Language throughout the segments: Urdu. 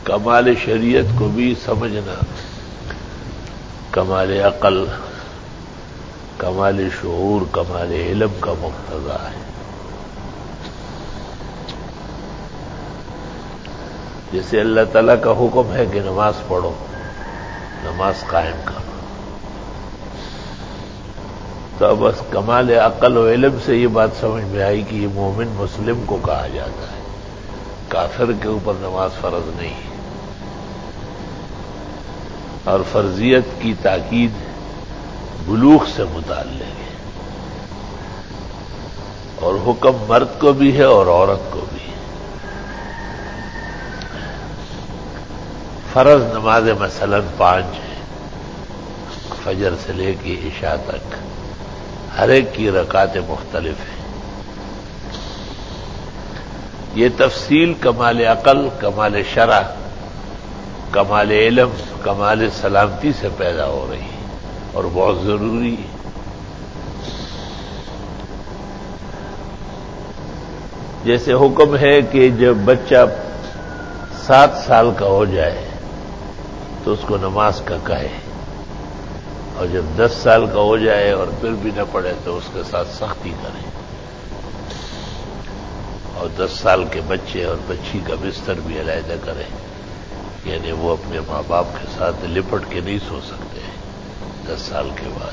کمال شریعت کو بھی سمجھنا کمال عقل، کمال شعور، کمال علم کا مقتضا ہے۔ جیسے اللہ تعالیٰ کا حکم ہے کہ نماز پڑھو، نماز قائم کرو، تو اب بس کمال عقل و علم سے یہ بات سمجھ میں آئی کہ یہ مومن مسلم کو کہا جاتا ہے، کافر کے اوپر نماز فرض نہیں ہے۔ اور فرضیت کی تاکید بلوغ سے متعلق ہے، اور حکم مرد کو بھی ہے اور عورت کو بھی ہے۔ فرض نماز مثلا 5 ہے، فجر سے لے کے عشاء تک، ہر ایک کی رکعتیں مختلف ہیں۔ یہ تفصیل کمال عقل، کمال شرع، کمال علم، کمال سلامتی سے پیدا ہو رہی ہے اور بہت ضروری ہے۔ جیسے حکم ہے کہ جب بچہ 7 سال کا ہو جائے تو اس کو نماز کا کہے، اور جب 10 سال کا ہو جائے اور پھر بھی نہ پڑھے تو اس کے ساتھ سختی کرے، اور 10 سال کے بچے اور بچی کا بستر بھی علیحدہ کرے، یعنی وہ اپنے ماں باپ کے ساتھ لپٹ کے نہیں سو سکتے 10 سال کے بعد۔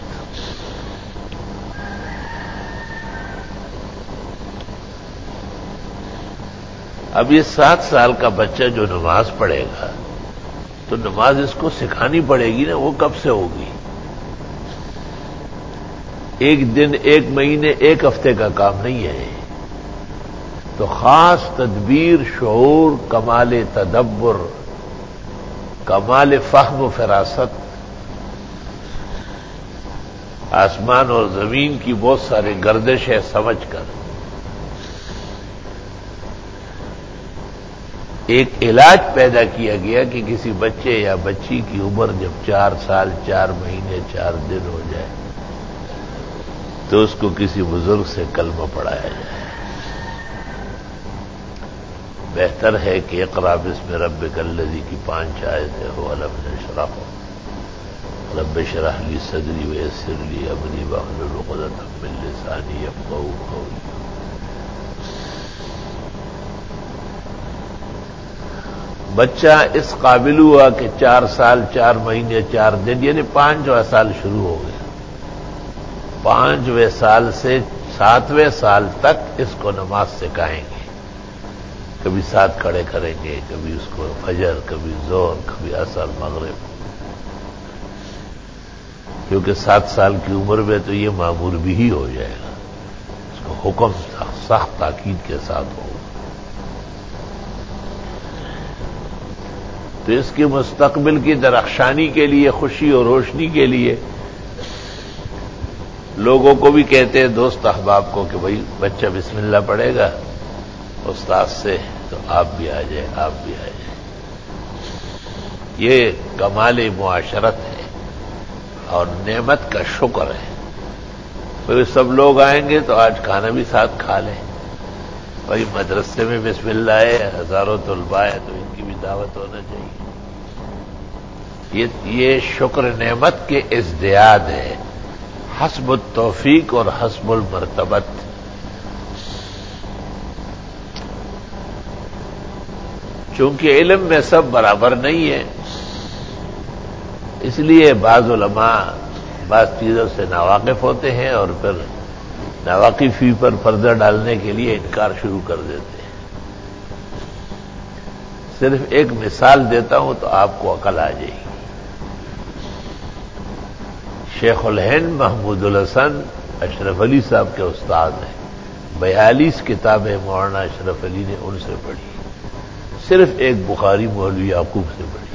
اب یہ 7 سال کا بچہ جو نماز پڑھے گا تو نماز اس کو سکھانی پڑے گی نا، وہ کب سے ہوگی؟ ایک دن، ایک مہینے، ایک ہفتے کا کام نہیں ہے۔ تو خاص تدبیر، شعور، کمال تدبر، کمال فہم و فراست، آسمان اور زمین کی بہت سارے گردشیں سمجھ کر ایک علاج پیدا کیا گیا کہ کسی بچے یا بچی کی عمر جب 4 سال 4 مہینے 4 دن ہو جائے تو اس کو کسی بزرگ سے کلمہ پڑھایا جائے۔ بہتر ہے کہ اقرأ باسم ربک الذی کی 5 آیتیں ہو، الم نشرح، رب اشرح لی صدری ویسر لی امری واحلل عقدۃ من لسانی یفقہوا قولی۔ بچہ اس قابل ہوا کہ 4 سال 4 مہینے 4 دن، یعنی 5واں سال شروع ہو گیا۔ 5ویں سال سے 7ویں سال تک اس کو نماز سکھائیں گے، کبھی 7 کھڑے کریں گے، کبھی اس کو فجر، کبھی ظہر، کبھی عصر، مغرب، کیونکہ 7 سال کی عمر میں تو یہ مامور بھی ہی ہو جائے گا، اس کو حکم سخت تاکید کے ساتھ ہوگا۔ تو اس کے مستقبل کی درخشانی کے لیے، خوشی اور روشنی کے لیے لوگوں کو بھی کہتے ہیں، دوست احباب کو، کہ بھائی بچہ بسم اللہ پڑھے گا استاد سے تو آپ بھی آ جائیں، آپ بھی آ جائیں۔ یہ کمال معاشرت ہے اور نعمت کا شکر ہے۔ پھر سب لوگ آئیں گے تو آج کھانا بھی ساتھ کھا لیں، بھائی مدرسے میں بسم اللہ ہے، ہزاروں طلباء ہے تو ان کی بھی دعوت ہونا چاہیے۔ یہ شکر نعمت کے ازدیاد ہے، حسب التوفیق اور حسب المرتبت۔ چونکہ علم میں سب برابر نہیں ہے، اس لیے بعض علماء بعض چیزوں سے ناواقف ہوتے ہیں اور پھر ناواقفی پر پردہ ڈالنے کے لیے انکار شروع کر دیتے ہیں۔ صرف ایک مثال دیتا ہوں تو آپ کو عقل آ جائے گی۔ شیخ الہند محمود الحسن اشرف علی صاحب کے استاد ہیں، 42 کتابیں مولانا اشرف علی نے ان سے پڑھی، صرف ایک بخاری مولوی یعقوب سے پڑھی۔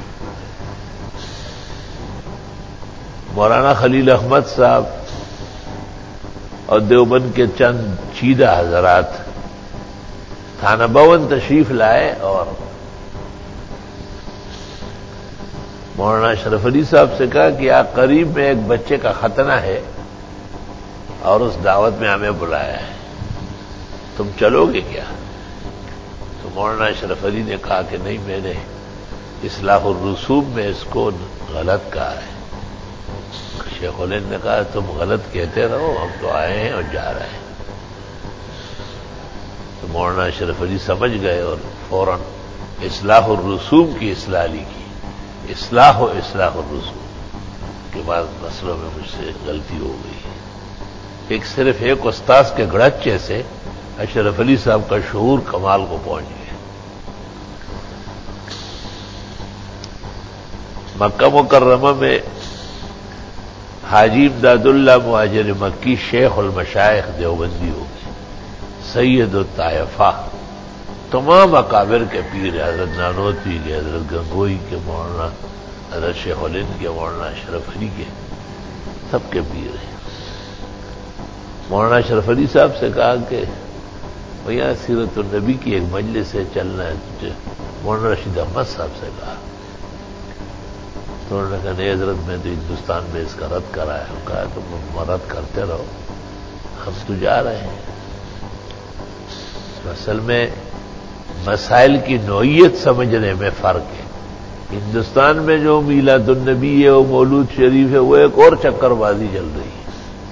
مولانا خلیل احمد صاحب اور دیوبند کے چند چیدہ حضرات تھانہ بون تشریف لائے اور مولانا اشرف علی صاحب سے کہا کہ آپ قریب میں ایک بچے کا ختنہ ہے اور اس دعوت میں ہمیں بلایا ہے، تم چلو گے کیا؟ تو مولانا اشرف علی نے کہا کہ نہیں، میں نے اصلاح الرسوم میں اس کو غلط کہا ہے. شیخ الہند نے کہا تم غلط کہتے رہو، ہم تو آئے ہیں اور جا رہے ہیں. تو مولانا اشرف علی سمجھ گئے اور فوراً اصلاح الرسوم کی اصلاح لکھی. اصلاح الرسوم کے بعد مسئلوں میں مجھ سے غلطی ہو گئی. صرف ایک استاذ کے گڑچے سے اشرف علی صاحب کا شعور کمال کو پہنچ گیا. مکہ مکرمہ میں حاجی امداد اللہ مہاجر مکی شیخ المشائخ دیوبندی ہو گئے. سید الطائفہ تمام اکابر کے پیر، حضرت نانوتوی کے، حضرت گنگوئی کے، مولانا حضرت شیخ الہند کے، مولانا اشرف علی کے، سب کے پیر ہیں. مولانا اشرف علی صاحب سے کہا کہ بھیا سیرت النبی کی ایک مجلس سے چلنا ہے تجھے. مولانا رشید احمد صاحب سے کہا تو انہوں نے کہا نہیں حضرت میں تو ہندوستان میں اس کا رد کرا ہے. کہا تم رد کرتے رہو، ہم تو جا رہے ہیں. اصل میں مسائل کی نوعیت سمجھنے میں فرق ہے. ہندوستان میں جو میلاد النبی ہے، وہ مولود شریف ہے، وہ ایک اور چکر بازی چل رہی ہے.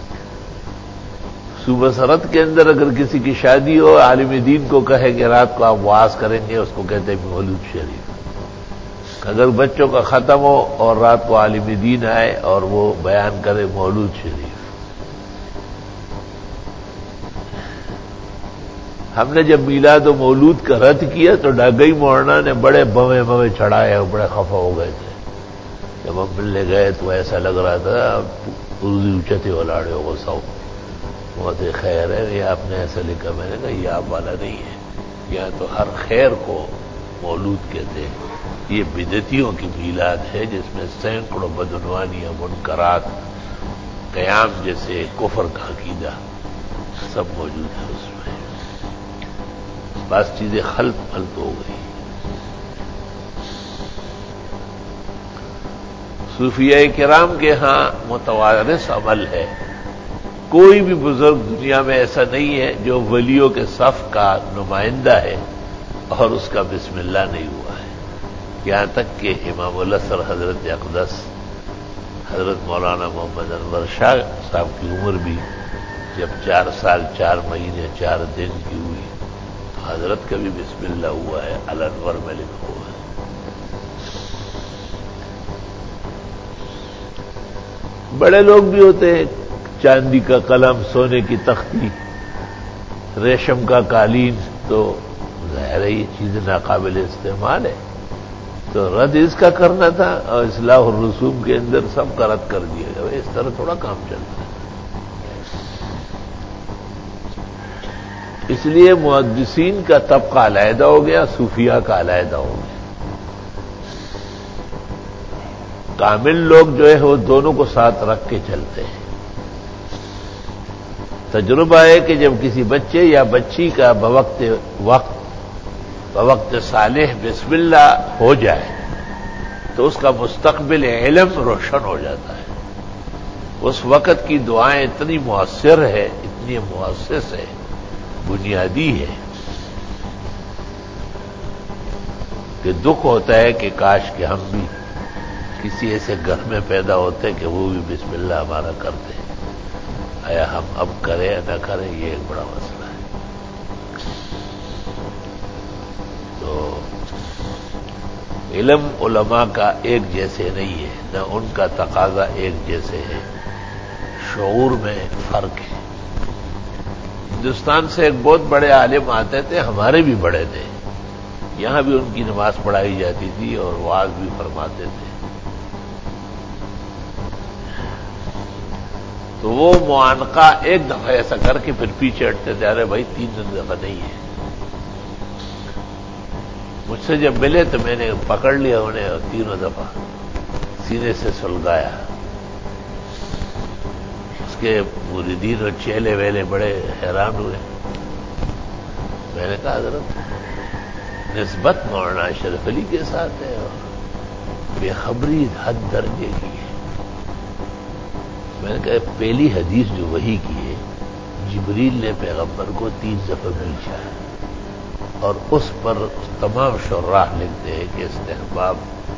صوبہ سرحد کے اندر اگر کسی کی شادی ہو، عالم دین کو کہے کہ رات کو آپ واعظ کریں گے، اس کو کہتے ہیں مولود شریف. اگر بچوں کا ختم ہو اور رات کو عالم دین آئے اور وہ بیان کرے مولود شریف. ہم نے جب میلاد و مولود کا رد کیا تو ڈاگئی مولانا نے بڑے بویں چڑھائے اور بڑے خفا ہو گئے تھے. جب ہم ملنے گئے تو ایسا لگ رہا تھا اردو اچتے ولاڑے ہو سو بہت خیر ہے. یہ آپ نے ایسا لکھا. میں نے کہا یہ آپ والا نہیں ہے. یہاں تو ہر خیر کو مولود کہتے ہیں. یہ بدعتیوں کی میلاد ہے جس میں سینکڑوں بدعنوانیاں، منکرات، قیام جیسے کفر کا عقیدہ سب موجود ہے اس میں. بعض چیزیں خلط ہو گئی. صوفیاء کرام کے ہاں متوارث عمل ہے. کوئی بھی بزرگ دنیا میں ایسا نہیں ہے جو ولیوں کے صف کا نمائندہ ہے اور اس کا بسم اللہ نہیں ہوا ہے. یہاں تک کہ امام الاسر حضرت اقدس حضرت مولانا محمد انور شاہ صاحب کی عمر بھی جب 4 سال 4 مہینے 4 دن کی ہوئی تو حضرت کا بھی بسم اللہ ہوا ہے. الانور میں لکھا ہوا ہے. بڑے لوگ بھی ہوتے ہیں، چاندی کا قلم، سونے کی تختی، ریشم کا قالین، تو ظاہر ہے یہ چیز ناقابل استعمال ہے. تو رد اس کا کرنا تھا اور اصلاح الرسوم کے اندر سب کا رد کر دیا گیا. اس طرح تھوڑا کام چلتا ہے. اس لیے محدثین کا طبقہ علیحدہ ہو گیا، صوفیاء کا علیحدہ ہو گیا. کامل لوگ جو ہے وہ دونوں کو ساتھ رکھ کے چلتے ہیں. تجربہ ہے کہ جب کسی بچے یا بچی کا بوقت صالح بسم اللہ ہو جائے تو اس کا مستقبل علم روشن ہو جاتا ہے. اس وقت کی دعائیں اتنی مؤثر ہے، اتنی مؤسس ہے، بنیادی ہے کہ دکھ ہوتا ہے کہ کاش کہ ہم بھی کسی ایسے گھر میں پیدا ہوتے کہ وہ بھی بسم اللہ ہمارا کرتے. آیا ہم اب کریں یا نہ کریں یہ ایک بڑا مسئلہ ہے. تو علم علماء کا ایک جیسے نہیں ہے، نہ ان کا تقاضا ایک جیسے ہے. شعور میں فرق ہے. ہندوستان سے ایک بہت بڑے عالم آتے تھے، ہمارے بھی بڑے تھے. یہاں بھی ان کی نماز پڑھائی جاتی تھی اور وعظ بھی فرماتے تھے. تو وہ معانقہ ایک دفعہ ایسا کر کے پھر پیچھے ہٹتے تھے. ارے بھائی 3 دفعہ نہیں ہے. مجھ سے جب ملے تو میں نے پکڑ لیا انہیں اور 3 دفعہ سینے سے سلگایا. اس کے مریدین اور چیلے ویلے بڑے حیران ہوئے. میں نے کہا حضرت نسبت مولانا اشرف علی کے ساتھ ہے اور بے خبری حد درجے کی ہے. میں نے کہا پہلی حدیث جو وحی کی ہے، جبریل نے پیغمبر کو 3 دفعہ پوچھا اور اس پر تمام شراح لکھتے ہیں کہ استحباب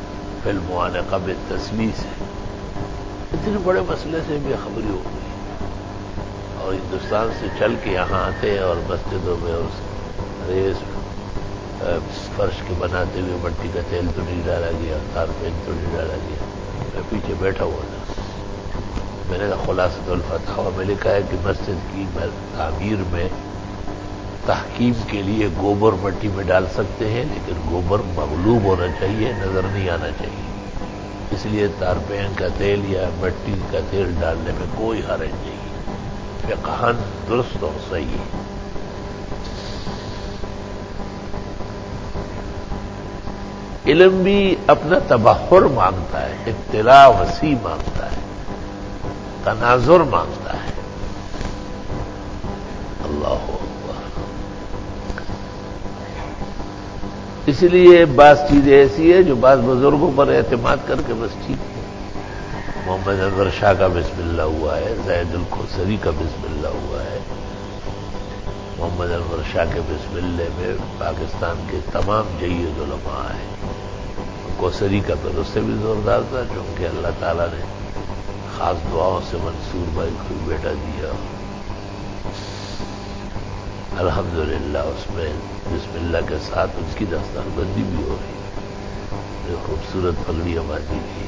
فی المعانقہ بالتسلیس ہے. اتنے بڑے مسئلے سے بے خبری ہو گئی اور ہندوستان سے چل کے یہاں آتے ہیں اور مسجدوں میں اس ریس فرش کے بناتے ہوئے مٹی کا تیل تو نہیں ڈالا گیا, تارپین تو نہیں ڈالا گیا. میں پیچھے بیٹھا ہوا تھا. میں نے کہا خلاصۃ الفتاوی میں لکھا ہے کہ مسجد کی تعمیر میں تحکیم کے لیے گوبر مٹی میں ڈال سکتے ہیں, لیکن گوبر مغلوب ہونا چاہیے, نظر نہیں آنا چاہیے. اس لیے تارپین کا تیل یا مٹی کا تیل ڈالنے میں کوئی حرج نہیں ہے. فقہاً درست اور صحیح ہے. علم بھی اپنا تبحر مانگتا ہے, اطلاع وسیع مانگتا ہے, تناظر مانگتا ہے. اللہ اکبر. اس لیے بعض چیزیں ایسی ہے جو بعض بزرگوں پر اعتماد کر کے بس ٹھیک ہے. محمد انور شاہ کا بسم اللہ ہوا ہے, زید الکوثری کا بسم اللہ ہوا ہے. محمد انور شاہ کے بسم اللہ میں پاکستان کے تمام جید علماء ہیں. کوثری کا پھر اس سے بھی زوردار تھا, چونکہ اللہ تعالیٰ نے خاص دعاؤں سے منصور بھائی کو بیٹا دیا. الحمدللہ اس میں بسم اللہ کے ساتھ ان کی دستار بندی بھی ہو رہی ہے. خوبصورت پگڑی آبادی کی.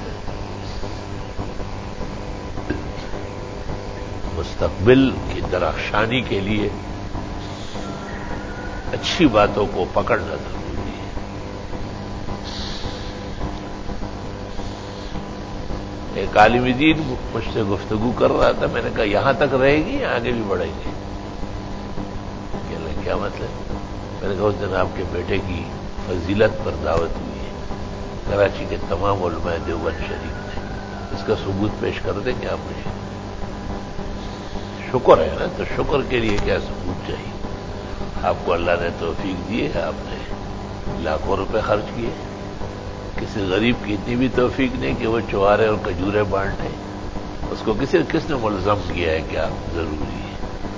مستقبل کی درخشانی کے لیے اچھی باتوں کو پکڑنا ضروری ہے. ایک عالم دین مجھ سے گفتگو کر رہا تھا. میں نے کہا یہاں تک رہے گی, آگے بھی بڑھیں گے. کیا مطلب؟ میں نے کہا اس دن آپ کے بیٹے کی فضیلت پر دعوت ہوئی ہے, کراچی کے تمام علماء دیوبند شریف نے. اس کا ثبوت پیش کر دیں گے آپ مجھے؟ شکر ہے نا, تو شکر کے لیے کیا ثبوت چاہیے؟ آپ کو اللہ نے توفیق دی ہے, آپ نے لاکھوں روپے خرچ کیے. کسی غریب کی اتنی بھی توفیق نہیں کہ وہ چوارے اور کھجورے بانٹے. اس کو کس نے ملزم کیا ہے کہ آپ ضروری ہے؟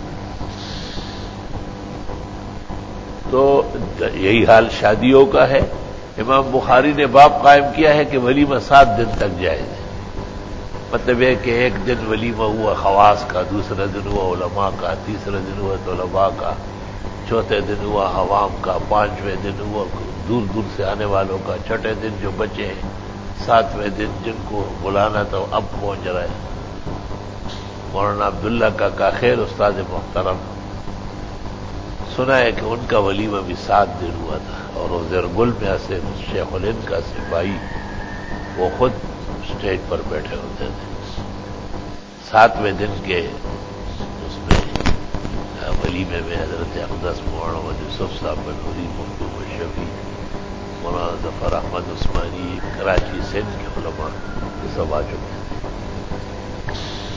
تو یہی حال شادیوں کا ہے. امام بخاری نے باب قائم کیا ہے کہ ولیمہ 7 دن تک جائز ہے. مطلب ہے کہ ایک دن ولیمہ ہوا خواص کا, دوسرا دن ہوا علماء کا, تیسرا دن ہوا طلباء کا, چوتھے دن ہوا عوام کا, 5ویں دن ہوا دور دور سے آنے والوں کا, چھٹے دن جو بچے ہیں, 7ویں دن جن کو بلانا تھا اب پہنچ رہا ہے. مولانا عبداللہ کا خیر استاد محترم سنا ہے کہ ان کا ولیمہ بھی 7 دن ہوا تھا. اور وہ زرگل میں سے شیخ الہند کا سپاہی وہ خود اسٹیج پر بیٹھے ہوتے تھے. 7ویں دن کے اس میں ولیمے میں حضرت اقدس مولانا محمد یوسف صاحب بنوری, مفتی مشفی, مولانا ظفر احمد عثمانی, کراچی سندھ کے علماء یہ سب آ چکے تھے.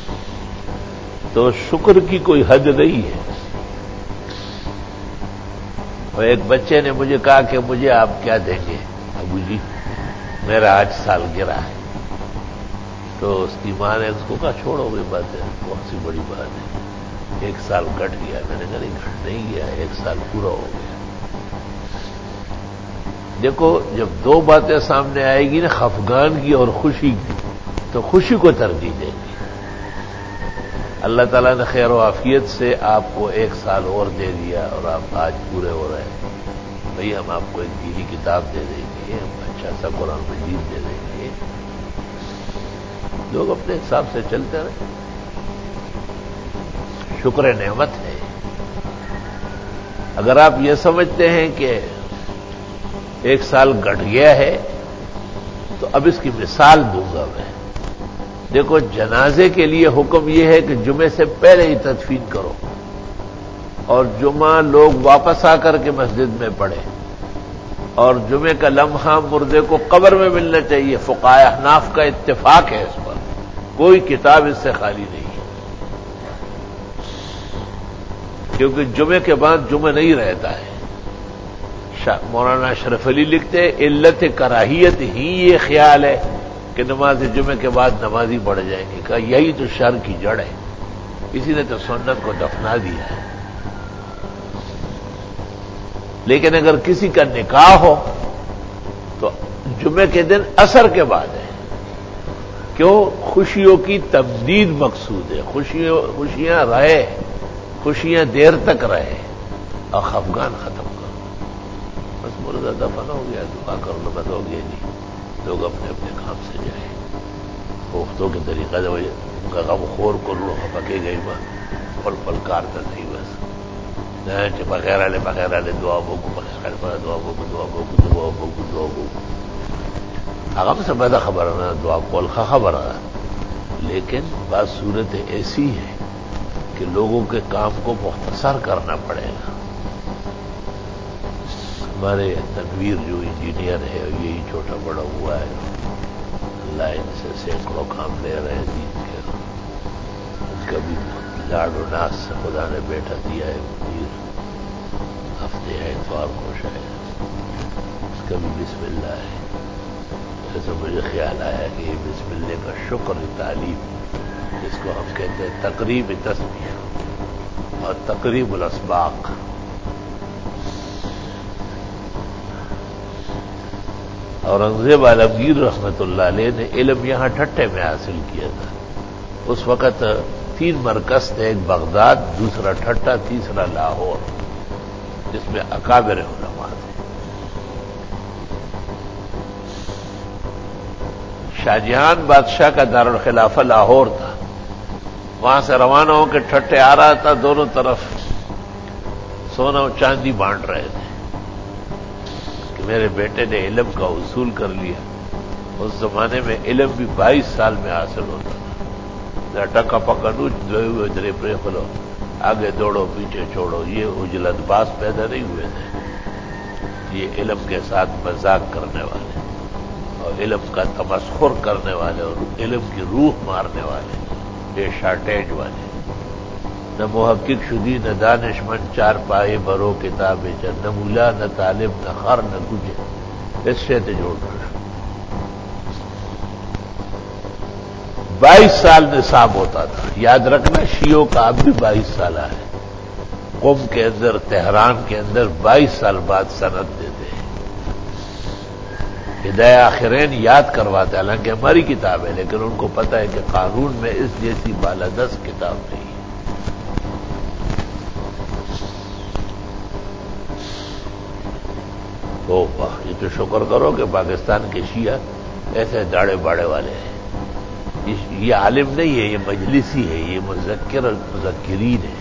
تو شکر کی کوئی حد نہیں ہے. اور ایک بچے نے مجھے کہا کہ مجھے آپ کیا دیں گے ابو جی, میرا آج سالگرہ ہے. تو اس کی ماں نے اس کو کہا چھوڑو گئی بات ہے, بہت سی بڑی بات ہے, 1 سال گھٹ گیا. میں نے کہا نہیں گھٹ نہیں گیا, 1 سال پورا ہو گیا. دیکھو جب 2 باتیں سامنے آئے گی نا, خفگان کی اور خوشی کی, تو خوشی کو ترجیح دیں گے. اللہ تعالیٰ نے خیر و عافیت سے آپ کو 1 سال اور دے دیا اور آپ آج پورے ہو رہے ہیں. بھئی ہم آپ کو ایک دینی کتاب دے دیں گے, ہم اچھا سا قرآن مجید دے دیں گے. لوگ اپنے حساب سے چلتے رہے. شکر نعمت ہے. اگر آپ یہ سمجھتے ہیں کہ 1 سال گھٹ گیا ہے تو اب اس کی مثال دوں گا میں. دیکھو جنازے کے لیے حکم یہ ہے کہ جمعے سے پہلے ہی تدفین کرو, اور جمعہ لوگ واپس آ کر کے مسجد میں پڑھیں, اور جمعے کا لمحہ مردے کو قبر میں ملنا چاہیے. فقہائے احناف کا اتفاق ہے اس پر, کوئی کتاب اس سے خالی نہیں ہے. کیونکہ جمعے کے بعد جمعہ نہیں رہتا ہے. مولانا اشرف علی لکھتے علت کراہیت ہی یہ خیال ہے کہ نماز جمعے کے بعد نمازی بڑھ جائیں گے. کہا یہی تو شر کی جڑ ہے, اسی نے تو سنت کو دفنا دیا ہے. لیکن اگر کسی کا نکاح ہو تو جمعے کے دن عصر کے بعد ہے. کیوں؟ خوشیوں کی تمدید مقصود ہے. خوشیاں رہے، خوشیاں دیر تک رہے اور خفگان ختم کرو. بس مردہ دفن ہو گیا، دعا کرنا بند ہو گیا جی، لوگ اپنے اپنے کام سے جائیں. پختوں کے طریقہ سے ان کا غم خور کر لو، پکے گئی ماں پل پل کارتا نہیں بس بغیر والے دعا بوکو بغیر دعا بوکو دعا بوکو دعا بوکو دعا بوکو. غم سے پیدا خبر ہے، دعا کول خبر ہے. لیکن بات صورت ایسی ہے کہ لوگوں کے کام کو مختصر کرنا پڑے گا. ہمارے تنویر جو انجینئر ہے یہی چھوٹا بڑا ہوا ہے، لائن سے سینکڑوں کام لے رہے ہیں دین کے. اس کا بھی لاڈ و ناز سے خدا نے بیٹھا دیا ہے مدیر، ہفتے ہے اتوار کو شاید، اس کا بھی بسم اللہ ہے. ایسا مجھے خیال آیا کہ یہ بسم اللہ کا شکر تعلیم، جس کو ہم کہتے ہیں تقریب تسمیہ اور تقریب الاسباق. اورنگزیب عالمگیر رحمت اللہ علیہ نے علم یہاں ٹھٹے میں حاصل کیا تھا. اس وقت 3 مرکز تھے، ایک بغداد، دوسرا ٹھٹا، تیسرا لاہور، جس میں اکابر علماء تھے. شاہجہان بادشاہ کا دارالخلافہ لاہور تھا. وہاں سے روانہ ہو کے ٹھٹے آ رہا تھا، دونوں طرف سونا و چاندی بانٹ رہے تھے کہ میرے بیٹے نے علم کا اصول کر لیا. اس زمانے میں علم بھی 22 سال میں حاصل ہوتا تھا. ٹکا پکا نوچ دو ادھر پریک لو، آگے دوڑو پیچھے چھوڑو. یہ اجلت باز پیدا نہیں ہوئے تھے، یہ علم کے ساتھ مذاق کرنے والے اور علم کا تمسخر کرنے والے اور علم کی روح مارنے والے، یہ شارٹیج والے. نہ محقق شدی نہ دانشمند، 4 پائے برو کتاب چند، نہ مولا نہ طالب نہ خر نہ کچھ. اس سے تو جوڑ کر 22 سال نصاب ہوتا تھا. یاد رکھنا شیعوں کا اب بھی 22 سالہ ہے. قم کے اندر، تہران کے اندر 22 سال بعد سند دیتے ہیں. ہدایہ آخرین یاد کرواتے، حالانکہ ہماری کتاب ہے، لیکن ان کو پتہ ہے کہ قانون میں اس جیسی بالادست کتاب نہیں ہے. تو یہ تو شکر کرو کہ پاکستان کے شیعہ ایسے داڑے باڑے والے ہیں. یہ عالم نہیں ہے، یہ مجلسی ہے، یہ مذکر اور مذکرین ہے.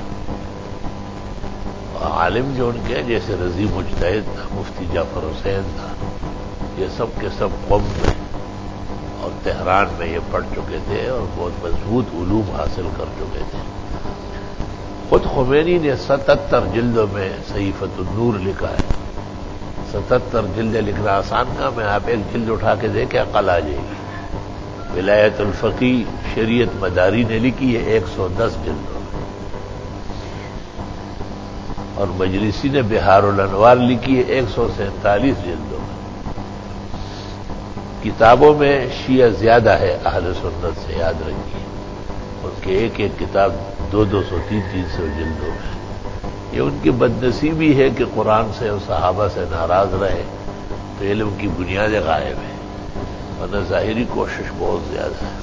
عالم جو ان کے جیسے رضی مجتہد تھا، مفتی جعفر حسین تھا، یہ سب کے سب قم میں اور تہران میں یہ پڑھ چکے تھے اور بہت مضبوط علوم حاصل کر چکے تھے. خود خمینی نے 77 جلدوں میں صحیفۃ النور لکھا ہے. 77 جلدیں لکھنا آسان کام ہے. آپ ایک جلد اٹھا کے دیکھیں عقل آ جائے گی. ولایت الفقی شریعت مداری نے لکھی ہے 110 جلدوں میں، اور مجلسی نے بہار الانوار لکھی ہے 147 جلدوں میں. کتابوں میں شیعہ زیادہ ہے اہل سنت سے، یاد رکھیے. ان کے ایک ایک کتاب 200 300 جلدوں میں. یہ ان کی بدنصیبی ہے کہ قرآن سے اور صحابہ سے ناراض رہے تو علم کی بنیادیں غائب ہیں، ورنہ ظاہری کوشش بہت زیادہ ہے.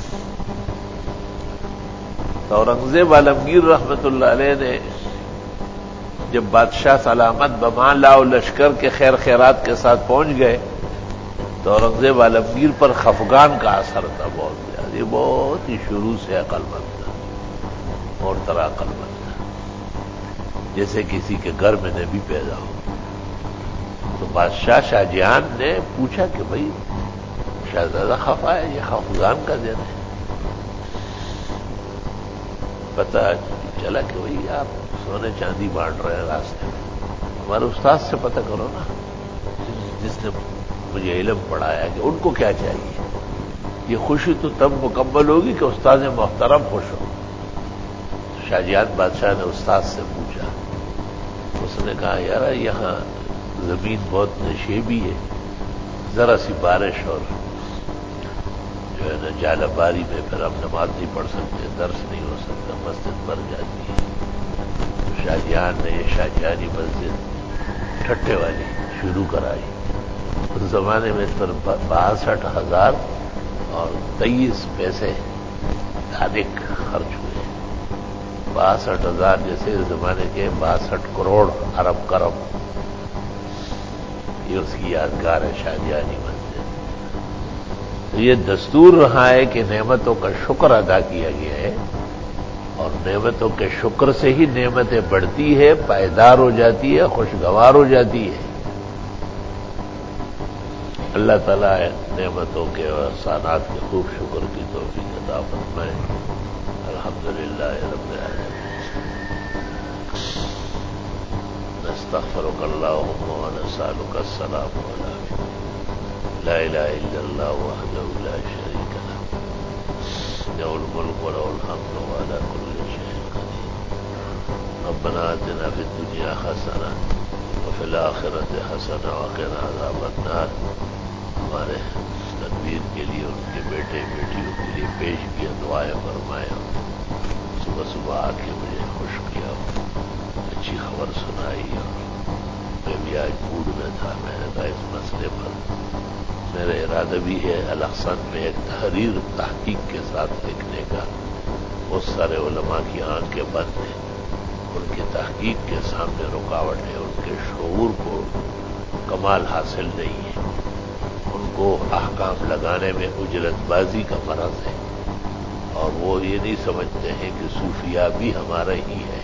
تو اورنگزیب عالمگیر رحمت اللہ علیہ نے جب بادشاہ سلامت بمان لاؤ لشکر کے خیر خیرات کے ساتھ پہنچ گئے تو اورنگزیب عالمگیر پر خفگان کا اثر تھا بہت زیادہ. یہ بہت ہی شروع سے عقل مند تھا اور طرح عقل مند تھا، جیسے کسی کے گھر میں نبی پیدا ہو. تو بادشاہ شاہجہان نے پوچھا کہ بھائی شہزادہ خفا ہے، یہ خفگان کا دن ہے. پتہ چلا کہ بھائی آپ سونے چاندی بانٹ رہے ہیں راستے میں. ہمارے استاد سے پتہ کرو نا، جس نے مجھے علم پڑھایا، کہ ان کو کیا چاہیے. یہ خوشی تو تب مکمل ہوگی کہ استاد محترم خوش ہو. شاہجہان بادشاہ نے استاد سے پوچھا. اس نے کہا یار یہاں زمین بہت نشیبی ہے، ذرا سی بارش اور جو ہے نا جالہ باری میں پھر ہم نماز نہیں پڑھ سکتے، درس نہیں ہو سکتا، مسجد بھر جاتی ہے. تو شاہجہان نے یہ شاہجہانی مسجد ٹھٹے والی شروع کرائی. اس زمانے میں 62,000 اور 23 پیسے دھانک خرچ ہوئے. 62,000 جیسے اس زمانے کے 62 کروڑ ارب کرب. یہ اس کی یادگار ہے شادیانی مسجد. تو یہ دستور رہا ہے کہ نعمتوں کا شکر ادا کیا گیا ہے، اور نعمتوں کے شکر سے ہی نعمتیں بڑھتی ہے، پائیدار ہو جاتی ہے، خوشگوار ہو جاتی ہے. اللہ تعالیٰ نعمتوں کے اور احسانات کے خوب شکر کی توفیق عطا فرمائے. الحمدللہ رب العالمین. نستغفرک اللہم ونسألک السلام علیکم. لا الہ الا اللہ وحدہ لا شریک لہ لہ الملک وله الحمد وعلى كل شيء قدیر. ربنا آتنا فی الدنیا حسنہ وفی الآخرۃ حسنہ وقنا عذاب النار. ہمارے تدبیر کے لیے ان کے بیٹے بیٹیوں کے لیے پیش کیا دعائیں فرمائے. صبح صبح آ کے مجھے خوش کیا، اچھی خبر سنائی، اور میں بھی آج موڈ میں تھا. میں نے کہا اس مسئلے پر میرا ارادہ بھی ہے الاحسن میں ایک تحریر تحقیق کے ساتھ لکھنے کا. بہت سارے علماء کی آنکھیں بند ہیں، ان کی تحقیق کے سامنے رکاوٹ ہے، ان کے شعور کو کمال حاصل نہیں ہے، ان کو احکام لگانے میں اجرت بازی کا مرض ہے، اور وہ یہ نہیں سمجھتے ہیں کہ صوفیہ بھی ہمارا ہی ہے.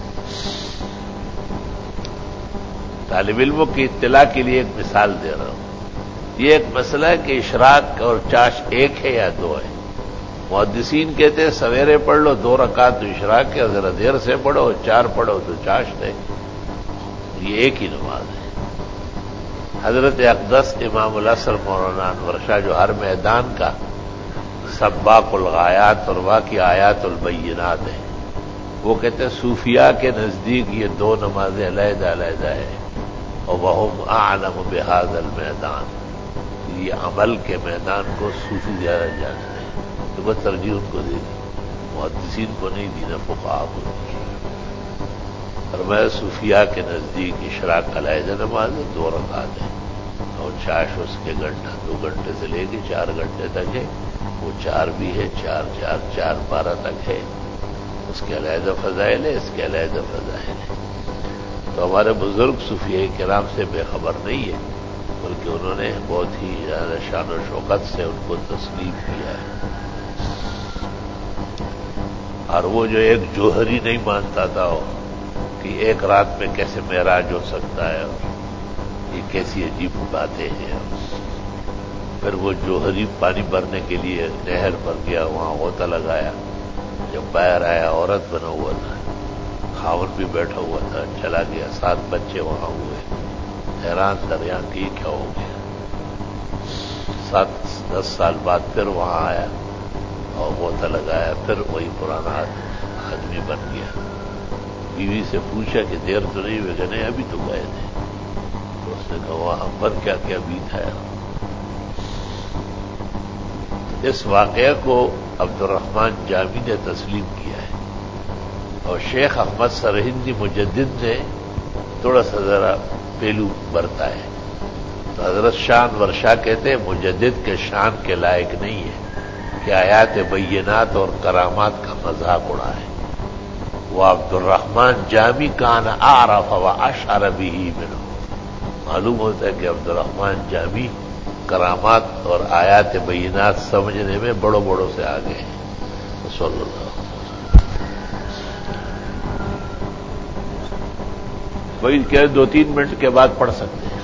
طالب علموں کی اطلاع کے لیے ایک مثال دے رہا ہوں. یہ ایک مسئلہ ہے کہ اشراق اور چاش ایک ہے یا دو ہے. محدثین کہتے ہیں سویرے پڑھ لو 2 رکعت تو اشراق کے، ذرا دیر سے پڑھو 4 پڑھو تو چاش ہے. یہ ایک ہی نماز ہے. حضرت اقدس امام العصر مولانا انور شاہ جو ہر میدان کا سباق الغایات اور واقعی آیات البینات ہے، وہ کہتے ہیں صوفیاء کے نزدیک یہ 2 نمازیں علیحدہ علیحدہ ہے، اور وہم اعلم بہذا المیدان. یہ عمل کے میدان کو صوفی زیادہ جانتے ہیں، تو وہ ترجیح ان کو دے دی، محدثین کو نہیں دی، نہ فقہاء کو دی. اور میں صوفیاء کے نزدیک اشراق علیحدہ نماز 2 رکعت ہے، اور چاش اس کے گھنٹہ 2 گھنٹے سے لے کے 4 گھنٹے تک ہے. وہ 4 بھی ہے، 4 4 4 12 تک ہے. اس کے علیحدہ فضائل ہے، اس کے علیحدہ فضائل ہے. تو ہمارے بزرگ صوفیاء کرام سے بے خبر نہیں ہے، بلکہ انہوں نے بہت ہی زیادہ شان و شوکت سے ان کو تسلیم کیا ہے. اور وہ جو ایک جوہری نہیں مانتا تھا کہ ایک رات میں کیسے معراج ہو سکتا ہے، اور یہ کیسی عجیب باتیں ہیں. پھر وہ جوہری پانی بھرنے کے لیے نہر پر گیا، وہاں غوطہ لگایا. جب باہر آیا عورت بنا ہوا تھا، خاون بھی بیٹھا ہوا تھا، چلا گیا. 7 بچے وہاں ہوئے. حیران دریان کی کیا ہو گیا. 7-10 سال بعد پھر وہاں آیا اور غوطہ لگایا، پھر وہی پرانا آدمی بن گیا. بیوی سے پوچھا کہ دیر تو نہیں ہوئے؟ کہ نہیں ابھی تو گئے تھے. تو اس نے کہا وہاں پر کیا کیا بیتا ہے. اس واقعے کو عبد الرحمن جامی نے تسلیم کیا ہے، اور شیخ احمد سرہندی مجدد نے تھوڑا سا ذرا پہلو برتا ہے. تو حضرت شاہ انور شاہ کہتے ہیں مجدد کے شان کے لائق نہیں ہے کہ آیات بینات اور کرامات کا مذاق اڑائے. وہ عبد الرحمن جامی کان اعرف و اشعر به منہ. معلوم ہوتا ہے کہ عبد الرحمن جامی کرامات اور آیات بینات سمجھنے میں بڑوں بڑوں سے آگے ہیں. صلی اللہ علیہ وسلم. وہی کہ 2-3 منٹ کے بعد پڑھ سکتے ہیں.